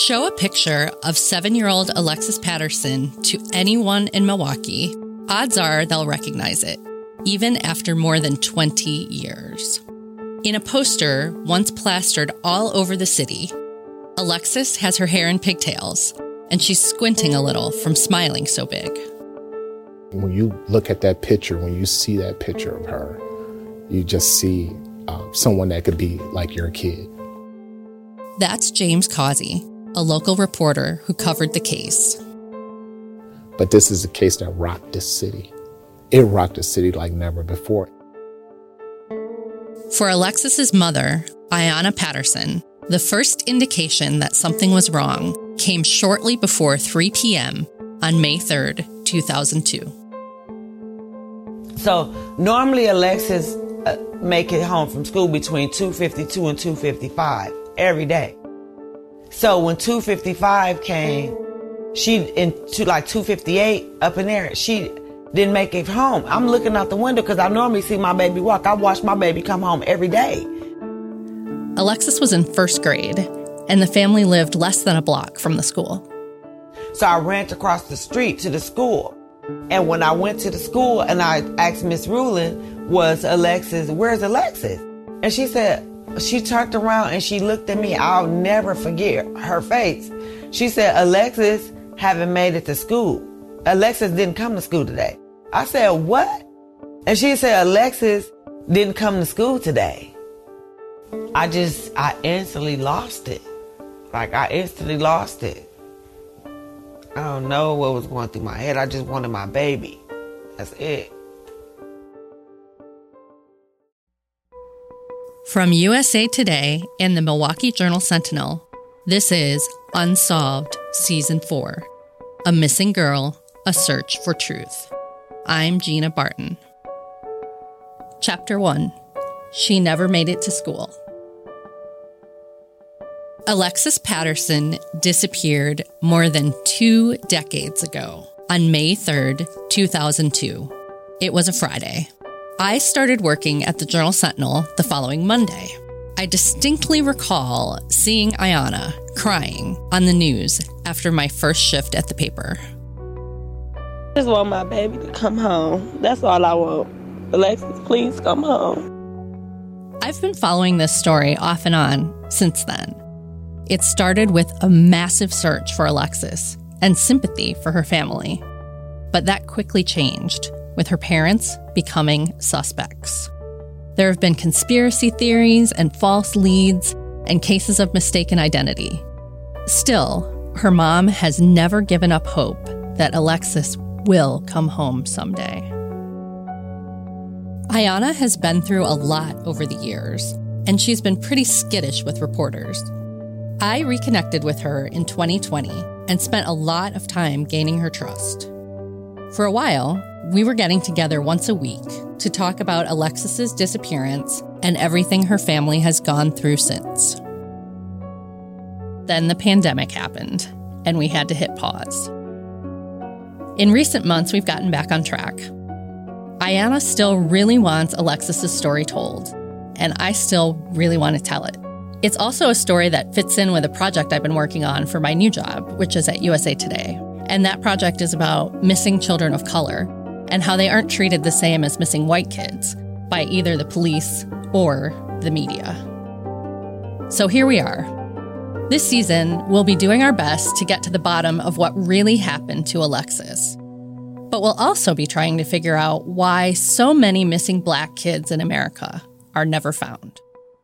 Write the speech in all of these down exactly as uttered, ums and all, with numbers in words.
Show a picture of seven-year-old Alexis Patterson to anyone in Milwaukee, odds are they'll recognize it, even after more than twenty years. In a poster once plastered all over the city, Alexis has her hair in pigtails, and she's squinting a little from smiling so big. When you look at that picture, when you see that picture of her, you just see uh, someone that could be like your kid. That's James Causey, a local reporter who covered the case. But this is a case that rocked this city. It rocked the city like never before. For Alexis's mother, Ayanna Patterson, the first indication that something was wrong came shortly before three p.m. on May third, two thousand two. So normally Alexis uh, make it home from school between two fifty-two and two fifty-five every day. So when two fifty-five came, she into like two fifty-eight up in there, she didn't make it home. I'm looking out the window because I normally see my baby walk. I watch my baby come home every day. Alexis was in first grade, and the family lived less than a block from the school. So I ran across the street to the school. And when I went to the school and I asked Miss Rulin, was Alexis, where's Alexis? And she said, she turned around and she looked at me. I'll never forget her face. She said, Alexis haven't made it to school. Alexis didn't come to school today. I said, what? And she said, Alexis didn't come to school today. I just, I instantly lost it. Like, I instantly lost it. I don't know what was going through my head. I just wanted my baby. That's it. From U S A Today and the Milwaukee Journal-Sentinel, this is Unsolved Season four, A Missing Girl, A Search for Truth. I'm Gina Barton. Chapter one, She Never Made It to School. Alexis Patterson disappeared more than two decades ago on May third, two thousand two. It was a Friday. I started working at the Journal-Sentinel the following Monday. I distinctly recall seeing Ayanna crying on the news after my first shift at the paper. I just want my baby to come home. That's all I want. Alexis, please come home. I've been following this story off and on since then. It started with a massive search for Alexis and sympathy for her family. But that quickly changed, with her parents becoming suspects. There have been conspiracy theories and false leads and cases of mistaken identity. Still, her mom has never given up hope that Alexis will come home someday. Ayanna has been through a lot over the years, and she's been pretty skittish with reporters. I reconnected with her in twenty twenty and spent a lot of time gaining her trust. For a while, we were getting together once a week to talk about Alexis's disappearance and everything her family has gone through since. Then the pandemic happened, and we had to hit pause. In recent months, we've gotten back on track. Ayanna still really wants Alexis's story told, and I still really want to tell it. It's also a story that fits in with a project I've been working on for my new job, which is at U S A Today. And that project is about missing children of color and how they aren't treated the same as missing white kids by either the police or the media. So here we are. This season, we'll be doing our best to get to the bottom of what really happened to Alexis. But we'll also be trying to figure out why so many missing Black kids in America are never found.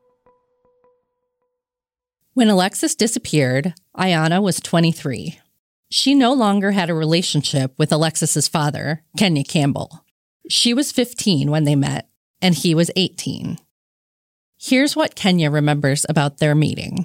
When Alexis disappeared, Ayanna was twenty-three. She no longer had a relationship with Alexis's father, Kenya Campbell. She was fifteen when they met, and he was eighteen. Here's what Kenya remembers about their meeting.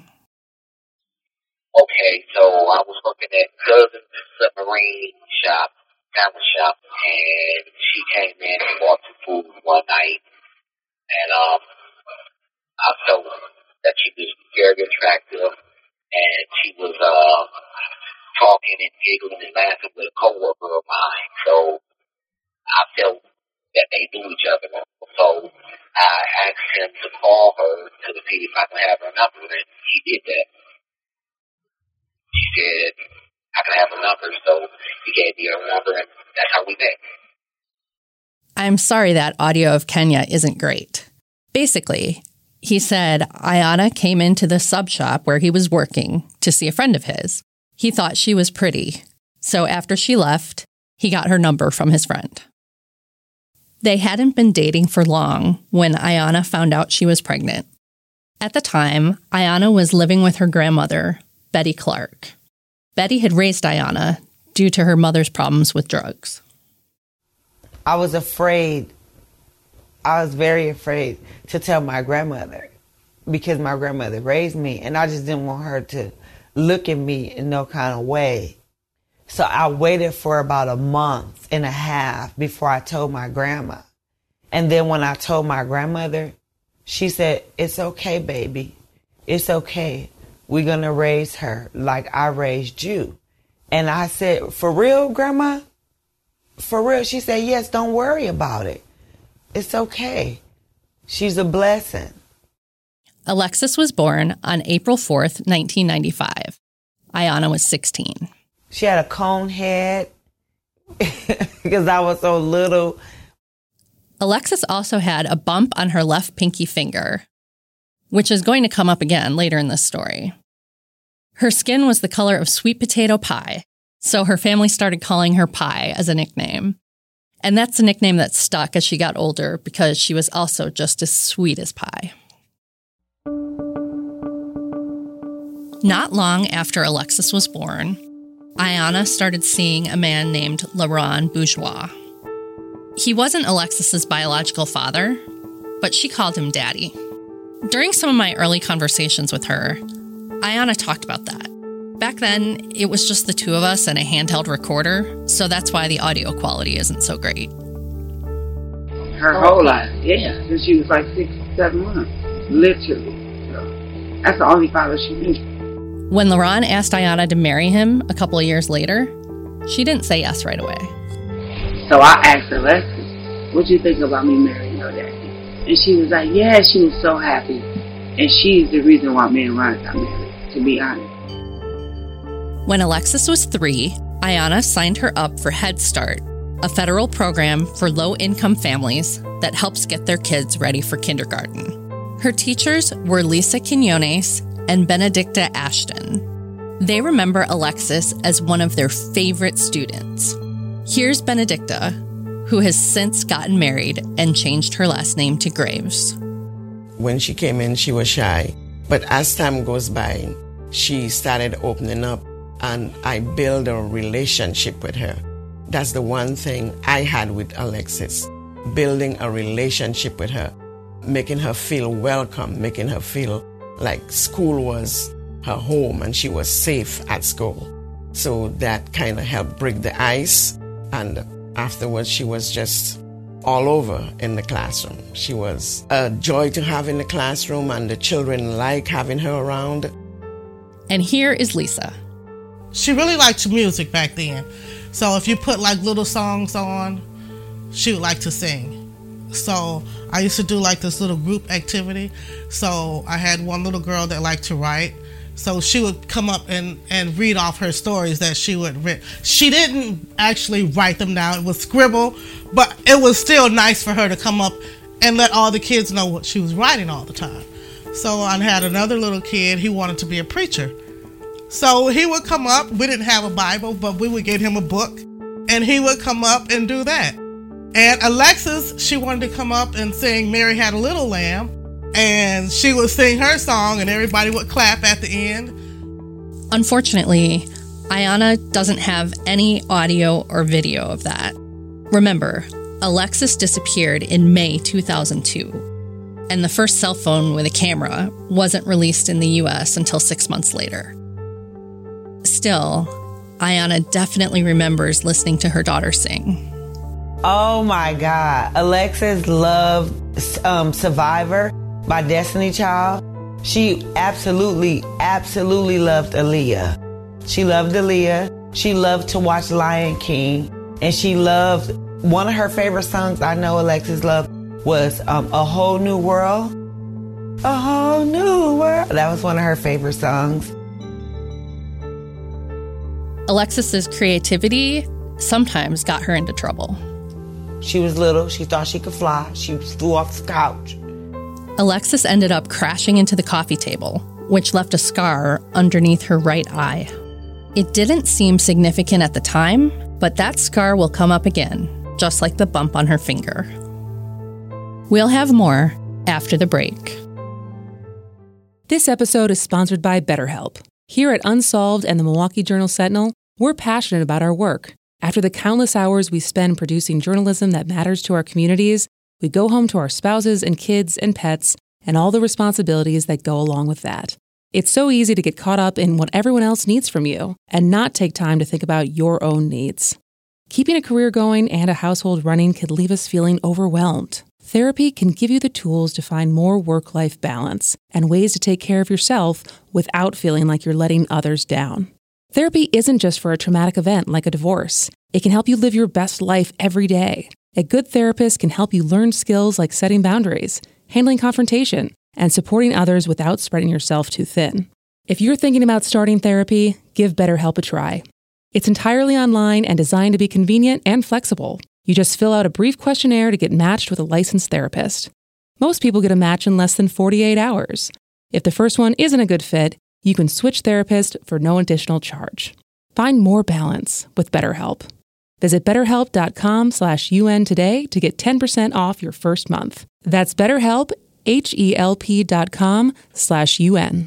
Okay, so I was working at Cousin's Submarine Shop, Family Shop, and she came in and bought some food one night, and um, I felt that she was very attractive, and she was uh, talking and giggling and laughing with a coworker of mine, so I felt that they knew each other. So I asked him to call her to see if I could have her number, and he did that. She said, I can have a number. So he gave me her number, and that's how we met. I'm sorry that audio of Kenya isn't great. Basically, he said Ayanna came into the sub shop where he was working to see a friend of his. He thought she was pretty. So after she left, he got her number from his friend. They hadn't been dating for long when Ayanna found out she was pregnant. At the time, Ayanna was living with her grandmother, Betty Clark. Betty had raised Ayanna due to her mother's problems with drugs. I was afraid. I was very afraid to tell my grandmother because my grandmother raised me, and I just didn't want her to look at me in no kind of way. So I waited for about a month and a half before I told my grandma. And then when I told my grandmother, she said, it's okay, baby. It's okay. We're going to raise her like I raised you. And I said, for real, Grandma? For real? She said, yes, don't worry about it. It's okay. She's a blessing. Alexis was born on April fourth, nineteen ninety-five. Ayanna was sixteen. She had a cone head because I was so little. Alexis also had a bump on her left pinky finger, which is going to come up again later in this story. Her skin was the color of sweet potato pie, so her family started calling her Pie as a nickname. And that's a nickname that stuck as she got older because she was also just as sweet as pie. Not long after Alexis was born, Ayanna started seeing a man named Laurent Bourgeois. He wasn't Alexis's biological father, but she called him Daddy. During some of my early conversations with her, Ayanna talked about that. Back then, it was just the two of us and a handheld recorder, so that's why the audio quality isn't so great. Her whole life, yeah, since she was like six, seven months, literally. So that's the only father she knew. When Laurent asked Ayanna to marry him a couple of years later, she didn't say yes right away. So I asked Alexis, what do you think about me marrying your daddy? And she was like, yeah, she was so happy. And she's the reason why me and Ron got married, to be honest. When Alexis was three, Ayanna signed her up for Head Start, a federal program for low-income families that helps get their kids ready for kindergarten. Her teachers were Lisa Quinones and Benedicta Ashton. They remember Alexis as one of their favorite students. Here's Benedicta, who has since gotten married and changed her last name to Graves. When she came in, she was shy. But as time goes by, she started opening up, and I built a relationship with her. That's the one thing I had with Alexis, building a relationship with her, making her feel welcome, making her feel like school was her home and she was safe at school. So that kind of helped break the ice. And afterwards, she was just all over in the classroom. She was a joy to have in the classroom, and the children like having her around. And here is Lisa. She really liked music back then. So if you put like little songs on, she would like to sing. So I used to do like this little group activity. So I had one little girl that liked to write. So she would come up and, and read off her stories that she would read. She didn't actually write them down. It was scribble, but it was still nice for her to come up and let all the kids know what she was writing all the time. So I had another little kid, he wanted to be a preacher. So he would come up, we didn't have a Bible, but we would get him a book, and he would come up and do that. And Alexis, she wanted to come up and sing Mary Had a Little Lamb, and she would sing her song, and everybody would clap at the end. Unfortunately, Ayanna doesn't have any audio or video of that. Remember, Alexis disappeared in May two thousand two, and the first cell phone with a camera wasn't released in the U S until six months later. Still, Ayanna definitely remembers listening to her daughter sing. Oh my God. Alexis loved um, Survivor by Destiny Child. She absolutely, absolutely loved Aaliyah. She loved Aaliyah. She loved to watch Lion King. And she loved, one of her favorite songs I know Alexis loved was um, A Whole New World. A Whole New World. That was one of her favorite songs. Alexis's creativity sometimes got her into trouble. She was little. She thought she could fly. She flew off the couch. Alexis ended up crashing into the coffee table, which left a scar underneath her right eye. It didn't seem significant at the time, but that scar will come up again, just like the bump on her finger. We'll have more after the break. This episode is sponsored by BetterHelp. Here at Unsolved and the Milwaukee Journal-Sentinel, we're passionate about our work. After the countless hours we spend producing journalism that matters to our communities, we go home to our spouses and kids and pets and all the responsibilities that go along with that. It's so easy to get caught up in what everyone else needs from you and not take time to think about your own needs. Keeping a career going and a household running can leave us feeling overwhelmed. Therapy can give you the tools to find more work-life balance and ways to take care of yourself without feeling like you're letting others down. Therapy isn't just for a traumatic event like a divorce. It can help you live your best life every day. A good therapist can help you learn skills like setting boundaries, handling confrontation, and supporting others without spreading yourself too thin. If you're thinking about starting therapy, give BetterHelp a try. It's entirely online and designed to be convenient and flexible. You just fill out a brief questionnaire to get matched with a licensed therapist. Most people get a match in less than forty-eight hours. If the first one isn't a good fit, you can switch therapists for no additional charge. Find more balance with BetterHelp. Visit betterhelp.com slash UN today to get ten percent off your first month. That's BetterHelp, H-E-L-P dot com slash UN.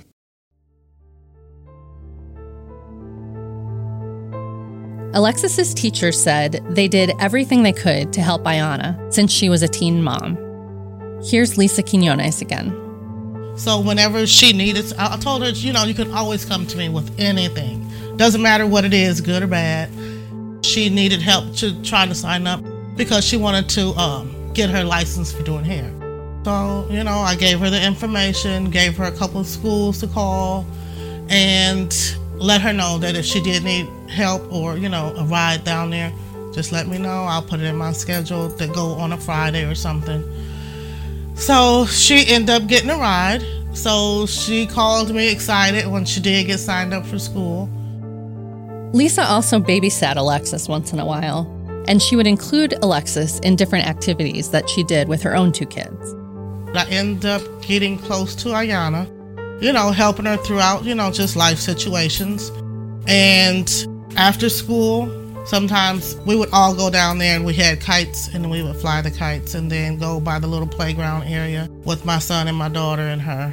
Alexis's teacher said they did everything they could to help Ayana since she was a teen mom. Here's Lisa Quinones again. So whenever she needed, I told her, you know, you can always come to me with anything. Doesn't matter what it is, good or bad. She needed help to try to sign up because she wanted to um, get her license for doing hair. So, you know, I gave her the information, gave her a couple of schools to call, and let her know that if she did need help or, you know, a ride down there, just let me know. I'll put it in my schedule to go on a Friday or something. So she ended up getting a ride. So she called me excited when she did get signed up for school. Lisa also babysat Alexis once in a while, and she would include Alexis in different activities that she did with her own two kids. I ended up getting close to Ayana, you know, helping her throughout, you know, just life situations. And after school, sometimes we would all go down there and we had kites and we would fly the kites and then go by the little playground area with my son and my daughter and her.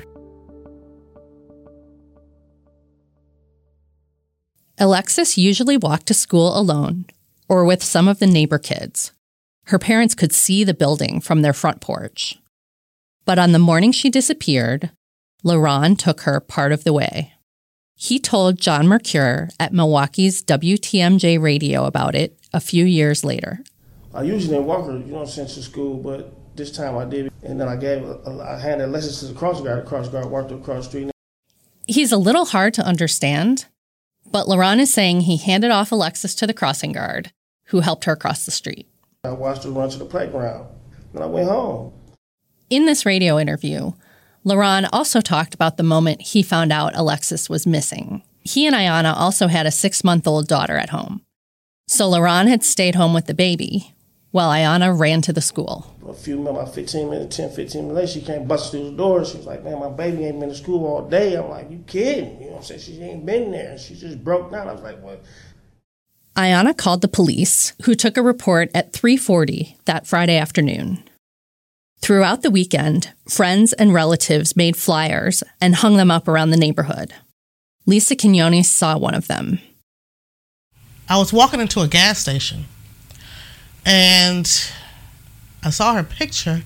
Alexis usually walked to school alone or with some of the neighbor kids. Her parents could see the building from their front porch. But on the morning she disappeared, LaRon took her part of the way. He told John Mercure at Milwaukee's W T M J radio about it a few years later. I usually didn't walk her, you know, since to school, but this time I did. And then I gave, I handed lessons to the cross guard. The cross guard walked across the street. He's a little hard to understand, but LaRon is saying he handed off Alexis to the crossing guard, who helped her cross the street. I watched her run to the playground, and I went home. In this radio interview, LaRon also talked about the moment he found out Alexis was missing. He and Ayana also had a six-month-old daughter at home. So LaRon had stayed home with the baby, while Ayana ran to the school. A few, about fifteen minutes, ten, fifteen minutes later, she came busting through the door. She was like, man, my baby ain't been to school all day. I'm like, you kidding? You know what I'm saying? She ain't been there. She just broke down. I was like, what? Ayana called the police, who took a report at three forty that Friday afternoon. Throughout the weekend, friends and relatives made flyers and hung them up around the neighborhood. Lisa Quinones saw one of them. I was walking into a gas station, and I saw her picture.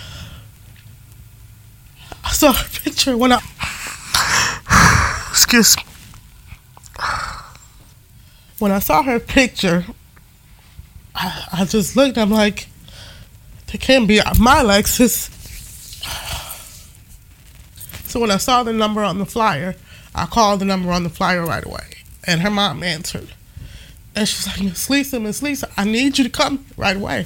I saw her picture when I... Excuse me. When I saw her picture, I, I just looked, I'm like, it can't be my Alexis. So when I saw the number on the flyer, I called the number on the flyer right away. And her mom answered. And she's like, Miss Lisa, Miss Lisa, I need you to come right away.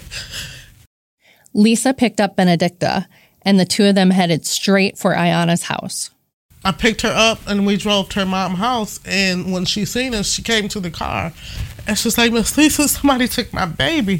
Lisa picked up Benedicta, and the two of them headed straight for Ayana's house. I picked her up and we drove to her mom's house. And when she seen us, she came to the car. And she's like, Miss Lisa, somebody took my baby.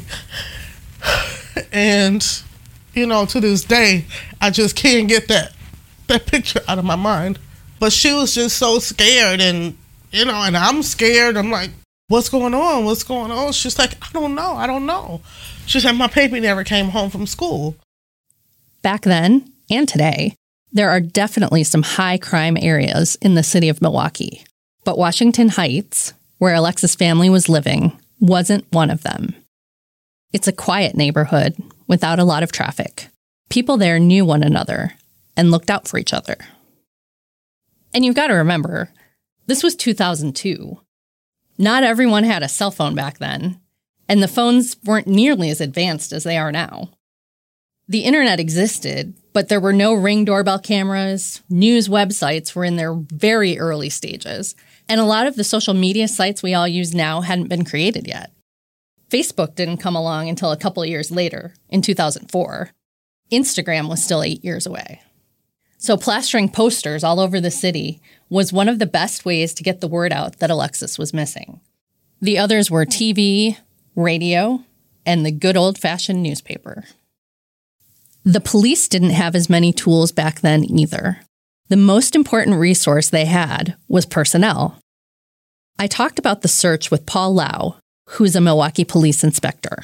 And, you know, to this day, I just can't get that, that picture out of my mind. But she was just so scared. And, you know, and I'm scared. I'm like, what's going on? What's going on? She's like, I don't know. I don't know. She said, my baby never came home from school. Back then and today, there are definitely some high crime areas in the city of Milwaukee. But Washington Heights, where Alexis' family was living, wasn't one of them. It's a quiet neighborhood without a lot of traffic. People there knew one another and looked out for each other. And you've got to remember, this was two thousand two. Not everyone had a cell phone back then, and the phones weren't nearly as advanced as they are now. The internet existed, but there were no Ring doorbell cameras, news websites were in their very early stages, and a lot of the social media sites we all use now hadn't been created yet. Facebook didn't come along until a couple of years later, in two thousand four. Instagram was still eight years away. So plastering posters all over the city was one of the best ways to get the word out that Alexis was missing. The others were T V, radio, and the good old-fashioned newspaper. The police didn't have as many tools back then either. The most important resource they had was personnel. I talked about the search with Paul Lau, who's a Milwaukee police inspector.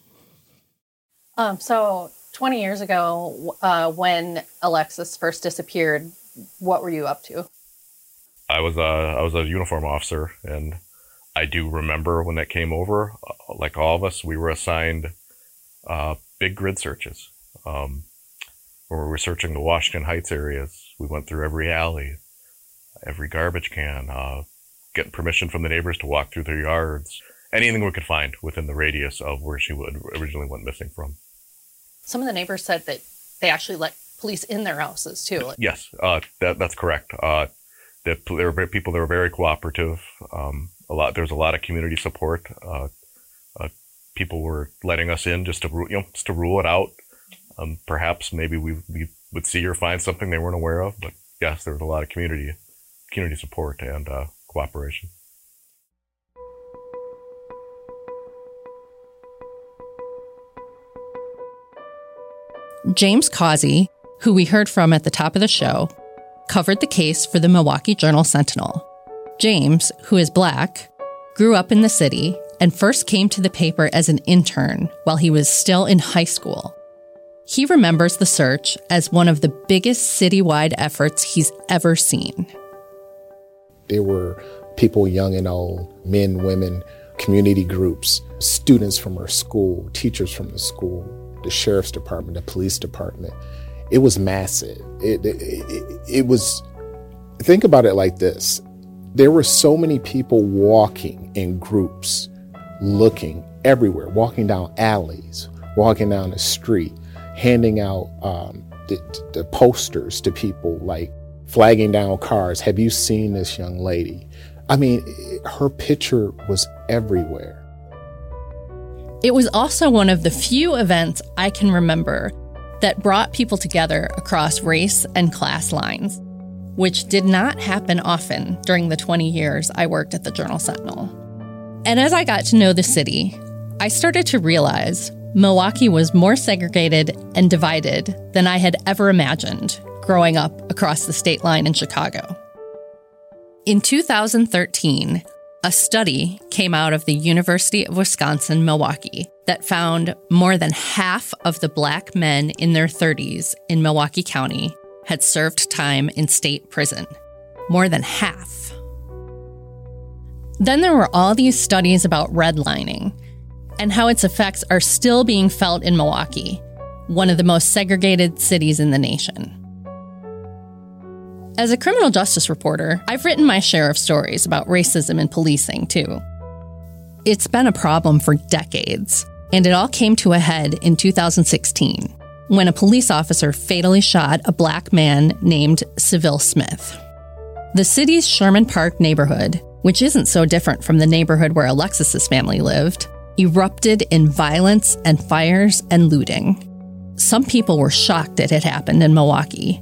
Um, so twenty years ago, uh, when Alexis first disappeared, what were you up to? I was a, I was a uniform officer, and I do remember when that came over, uh, like all of us, we were assigned uh, big grid searches. Um, when we were searching the Washington Heights areas, we went through every alley, every garbage can, uh, getting permission from the neighbors to walk through their yards, anything we could find within the radius of where she would originally went missing from. Some of the neighbors said that they actually let police in their houses too. Yes, uh, that, that's correct. Uh, that there were people that were very cooperative. Um, a lot, there was a lot of community support. Uh, uh, people were letting us in just to, you know, just to rule it out. Um, perhaps maybe we, we would see or find something they weren't aware of, but yes, there was a lot of community community support and uh, cooperation. James Causey, who we heard from at the top of the show, covered the case for the Milwaukee Journal-Sentinel. James, who is Black, grew up in the city and first came to the paper as an intern while he was still in high school. He remembers the search as one of the biggest citywide efforts he's ever seen. There were people young and old, men, women, community groups, students from our school, teachers from the school, the sheriff's department, the police department. It was massive. It, it, it, it was, think about it like this. There were so many people walking in groups, looking everywhere, walking down alleys, walking down the street, handing out um, the, the posters to people, like flagging down cars. Have you seen this young lady? I mean, her picture was everywhere. It was also one of the few events I can remember that brought people together across race and class lines, which did not happen often during the twenty years I worked at the Journal-Sentinel. And as I got to know the city, I started to realize Milwaukee was more segregated and divided than I had ever imagined growing up across the state line in Chicago. In two thousand thirteen, a study came out of the University of Wisconsin-Milwaukee that found more than half of the Black men in their thirties in Milwaukee County had served time in state prison. More than half. Then there were all these studies about redlining and how its effects are still being felt in Milwaukee, one of the most segregated cities in the nation. As a criminal justice reporter, I've written my share of stories about racism in policing, too. It's been a problem for decades, and it all came to a head in two thousand sixteen, when a police officer fatally shot a Black man named Seville Smith. The city's Sherman Park neighborhood, which isn't so different from the neighborhood where Alexis's family lived, erupted in violence and fires and looting. Some people were shocked it had happened in Milwaukee,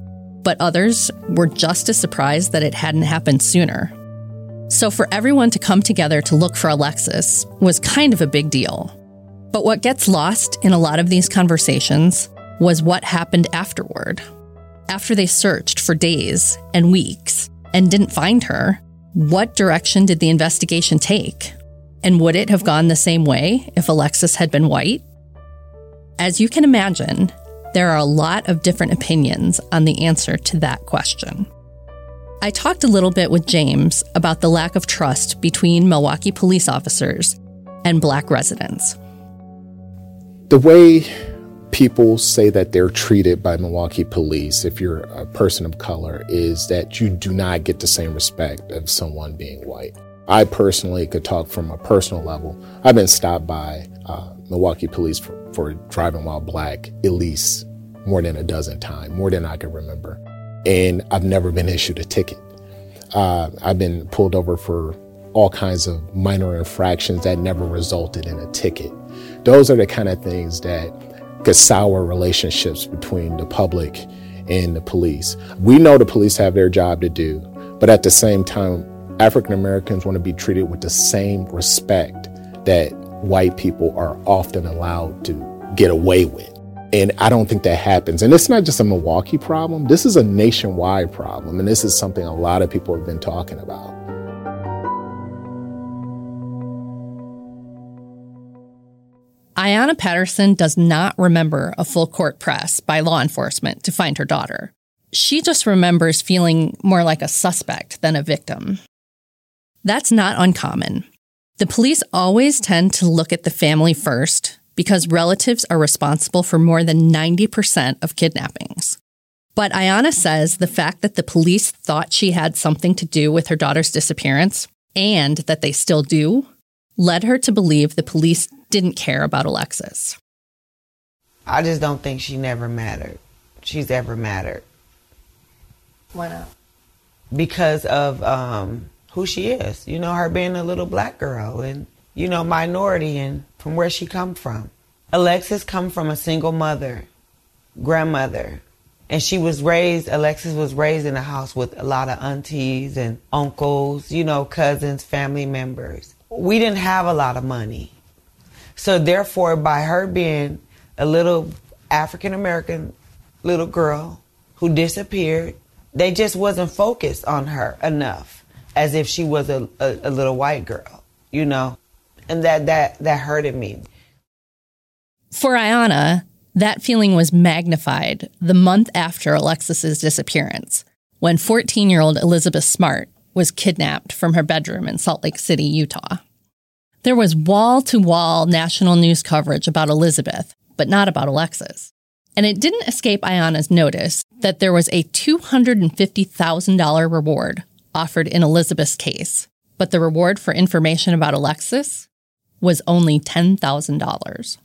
but others were just as surprised that it hadn't happened sooner. So for everyone to come together to look for Alexis was kind of a big deal. But what gets lost in a lot of these conversations was what happened afterward. After they searched for days and weeks and didn't find her, what direction did the investigation take? And would it have gone the same way if Alexis had been white? As you can imagine, there are a lot of different opinions on the answer to that question. I talked a little bit with James about the lack of trust between Milwaukee police officers and Black residents. The way people say that they're treated by Milwaukee police, if you're a person of color, is that you do not get the same respect of someone being white. I personally could talk from a personal level. I've been stopped by uh, Milwaukee police for, for driving while Black at least more than a dozen times, more than I can remember. And I've never been issued a ticket. Uh, I've been pulled over for all kinds of minor infractions that never resulted in a ticket. Those are the kind of things that could sour relationships between the public and the police. We know the police have their job to do, but at the same time, African Americans want to be treated with the same respect that white people are often allowed to get away with. And I don't think that happens. And it's not just a Milwaukee problem. This is a nationwide problem. And this is something a lot of people have been talking about. Ayanna Patterson does not remember a full court press by law enforcement to find her daughter. She just remembers feeling more like a suspect than a victim. That's not uncommon. The police always tend to look at the family first because relatives are responsible for more than ninety percent of kidnappings. But Ayanna says the fact that the police thought she had something to do with her daughter's disappearance, and that they still do, led her to believe the police didn't care about Alexis. I just don't think she never mattered. She's ever mattered. Why not? Because of um, who she is. You know, her being a little Black girl and, you know, minority and from where she come from. Alexis come from a single mother, grandmother. And she was raised, Alexis was raised in a house with a lot of aunties and uncles, you know, cousins, family members. We didn't have a lot of money. So therefore, by her being a little African-American little girl who disappeared, they just wasn't focused on her enough, as if she was a, a, a little white girl, you know? And that, that, that hurted me. For Ayanna, that feeling was magnified the month after Alexis's disappearance, when fourteen-year-old Elizabeth Smart was kidnapped from her bedroom in Salt Lake City, Utah. There was wall-to-wall national news coverage about Elizabeth, but not about Alexis. And it didn't escape Ayanna's notice that there was a two hundred fifty thousand dollars reward offered in Elizabeth's case, but the reward for information about Alexis was only ten thousand dollars.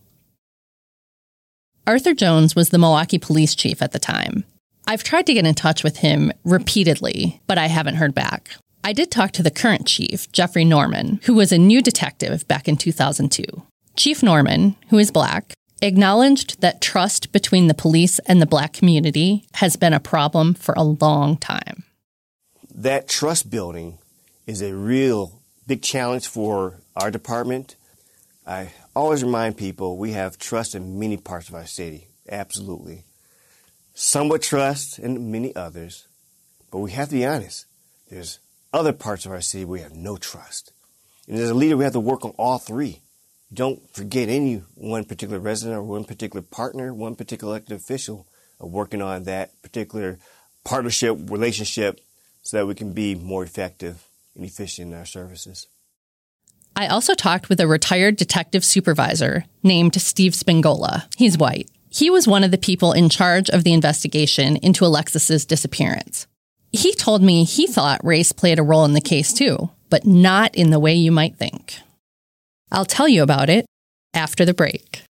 Arthur Jones was the Milwaukee police chief at the time. I've tried to get in touch with him repeatedly, but I haven't heard back. I did talk to the current chief, Jeffrey Norman, who was a new detective back in two thousand two. Chief Norman, who is Black, acknowledged that trust between the police and the Black community has been a problem for a long time. That trust building is a real big challenge for our department. I always remind people we have trust in many parts of our city, absolutely. Somewhat trust in many others, but we have to be honest. There's other parts of our city we have no trust. And as a leader, we have to work on all three. Don't forget any one particular resident or one particular partner, one particular elected official of working on that particular partnership, relationship, so that we can be more effective and efficient in our services. I also talked with a retired detective supervisor named Steve Spingola. He's white. He was one of the people in charge of the investigation into Alexis's disappearance. He told me he thought race played a role in the case too, but not in the way you might think. I'll tell you about it after the break.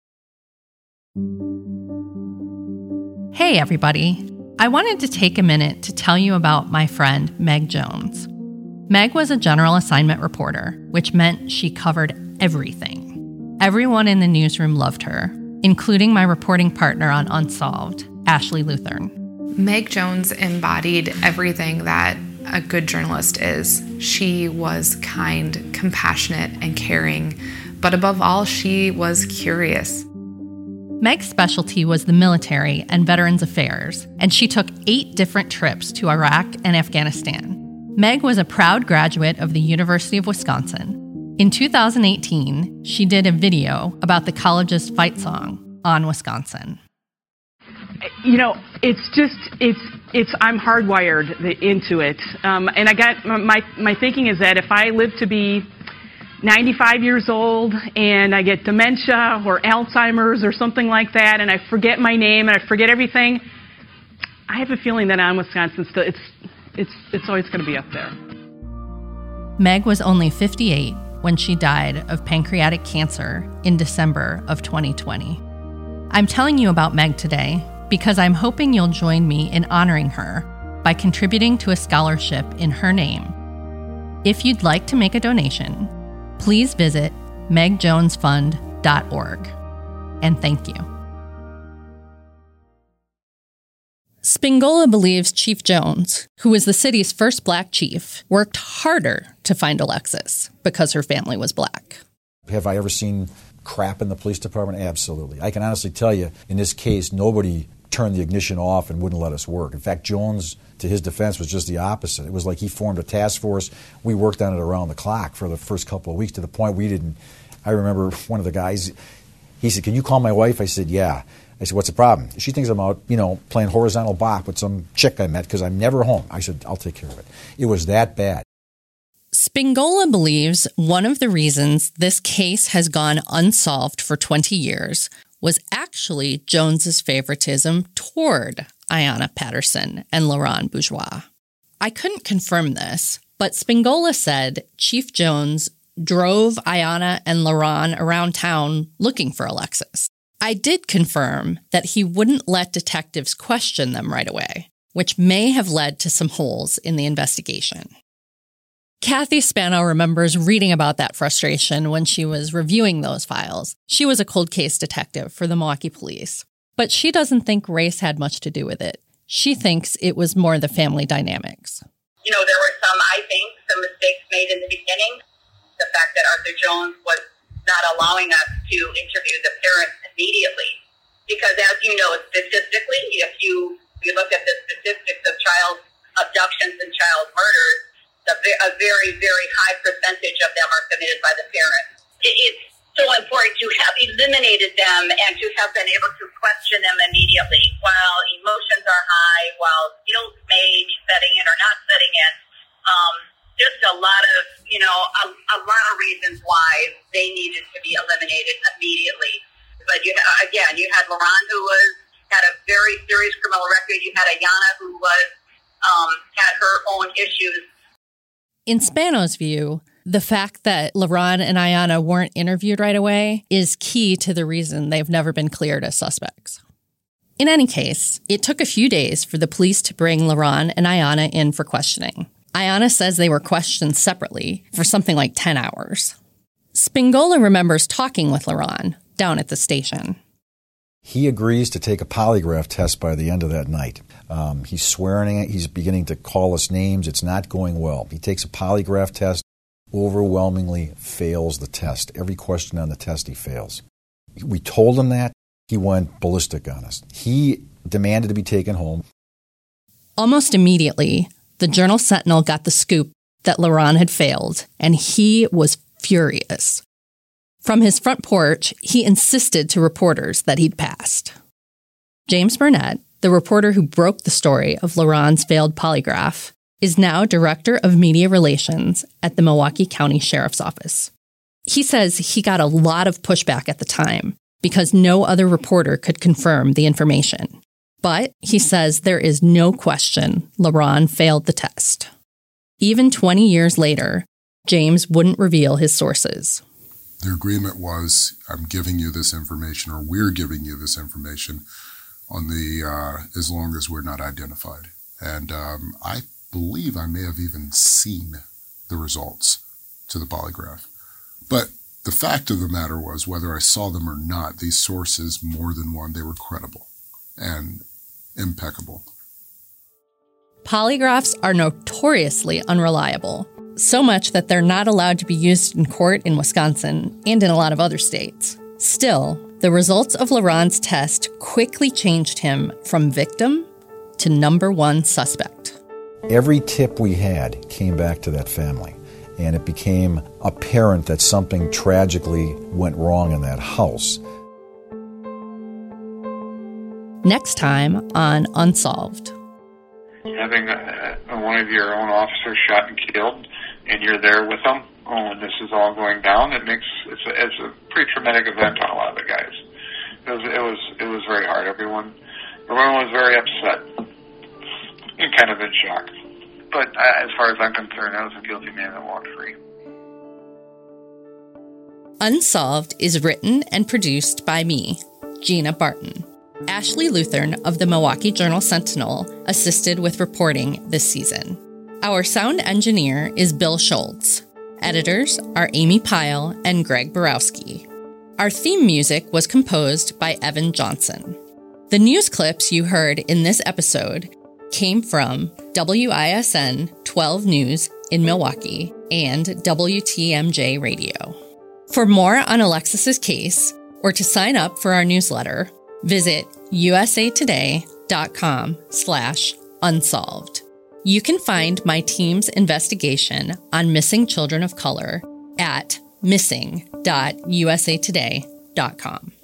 Hey, everybody. I wanted to take a minute to tell you about my friend Meg Jones. Meg was a general assignment reporter, which meant she covered everything. Everyone in the newsroom loved her, including my reporting partner on Unsolved, Ashley Luthern. Meg Jones embodied everything that a good journalist is. She was kind, compassionate, and caring, but above all, she was curious. Meg's specialty was the military and Veterans Affairs, and she took eight different trips to Iraq and Afghanistan. Meg was a proud graduate of the University of Wisconsin. In two thousand eighteen, she did a video about the college's fight song, On Wisconsin. You know, it's just, it's, it's, I'm hardwired into it. Um, and I got, my, my thinking is that if I live to be ninety-five years old and I get dementia or Alzheimer's or something like that, and I forget my name and I forget everything, I have a feeling that On Wisconsin still, it's, it's, it's always going to be up there. Meg was only fifty-eight when she died of pancreatic cancer in December of twenty twenty. I'm telling you about Meg today because I'm hoping you'll join me in honoring her by contributing to a scholarship in her name. If you'd like to make a donation, please visit meg jones fund dot org. And thank you. Spingola believes Chief Jones, who was the city's first black chief, worked harder to find Alexis because her family was black. Have I ever seen crap in the police department? Absolutely. I can honestly tell you, in this case, nobody turned the ignition off and wouldn't let us work. In fact, Jones, to his defense, was just the opposite. It was like he formed a task force. We worked on it around the clock for the first couple of weeks to the point we didn't. I remember one of the guys, he said, "Can you call my wife?" I said, "Yeah." I said, "What's the problem?" She thinks I'm out, you know, playing horizontal bach with some chick I met because I'm never home. I said, "I'll take care of it." It was that bad. Spingola believes one of the reasons this case has gone unsolved for twenty years was actually Jones's favoritism toward Ayanna Patterson and Laurent Bourgeois. I couldn't confirm this, but Spingola said Chief Jones drove Ayanna and Laurent around town looking for Alexis. I did confirm that he wouldn't let detectives question them right away, which may have led to some holes in the investigation. Kathy Spano remembers reading about that frustration when she was reviewing those files. She was a cold case detective for the Milwaukee Police. But she doesn't think race had much to do with it. She thinks it was more the family dynamics. You know, there were some, I think, some mistakes made in the beginning. The fact that Arthur Jones was not allowing us to interview the parents immediately. Because as you know, statistically, if you, you look at the statistics of child abductions and child murders, a very, very high percentage of them are committed by the parents. It's so important to have eliminated them and to have been able to question them immediately while emotions are high, while guilt may be setting in or not setting in. Um, just a lot of, you know, a, a lot of reasons why they needed to be eliminated immediately. But you, again, you had Laurent, who was had a very serious criminal record. You had Ayanna, who was um, had her own issues. In Spano's view, the fact that Laurent and Ayanna weren't interviewed right away is key to the reason they've never been cleared as suspects. In any case, it took a few days for the police to bring Laurent and Ayanna in for questioning. Ayanna says they were questioned separately for something like ten hours. Spingola remembers talking with Laurent down at the station. He agrees to take a polygraph test by the end of that night. Um, he's swearing it. He's beginning to call us names. It's not going well. He takes a polygraph test, overwhelmingly fails the test. Every question on the test he fails. We told him that. He went ballistic on us. He demanded to be taken home. Almost immediately, the Journal-Sentinel got the scoop that Laurent had failed, and he was furious. From his front porch, he insisted to reporters that he'd passed. James Burnett, the reporter who broke the story of Laurent's failed polygraph, is now Director of Media Relations at the Milwaukee County Sheriff's Office. He says he got a lot of pushback at the time because no other reporter could confirm the information. But he says there is no question Laurent failed the test. Even twenty years later, James wouldn't reveal his sources. The agreement was, I'm giving you this information, or we're giving you this information on the uh, as long as we're not identified. And um, I believe I may have even seen the results to the polygraph. But the fact of the matter was, whether I saw them or not, these sources, more than one, they were credible and impeccable. Polygraphs are notoriously unreliable, so much that they're not allowed to be used in court in Wisconsin and in a lot of other states. Still, the results of LaRon's test quickly changed him from victim to number one suspect. Every tip we had came back to that family, and it became apparent that something tragically went wrong in that house. Next time on Unsolved. Having a, a, one of your own officers shot and killed, and you're there with them when this is all going down, it makes it's a, it's a pretty traumatic event on a lot of the guys. It was it was it was very hard. Everyone everyone was very upset and kind of in shock. But uh, as far as I'm concerned, I was a guilty man that walked free. Unsolved is written and produced by me, Gina Barton. Ashley Luthern of the Milwaukee Journal-Sentinel assisted with reporting this season. Our sound engineer is Bill Schultz. Editors are Amy Pyle and Greg Borowski. Our theme music was composed by Evan Johnson. The news clips you heard in this episode came from W I S N twelve News in Milwaukee and W T M J Radio. For more on Alexis's case, or to sign up for our newsletter, visit usatoday.com slash unsolved. You can find my team's investigation on missing children of color at missing dot usatoday dot com.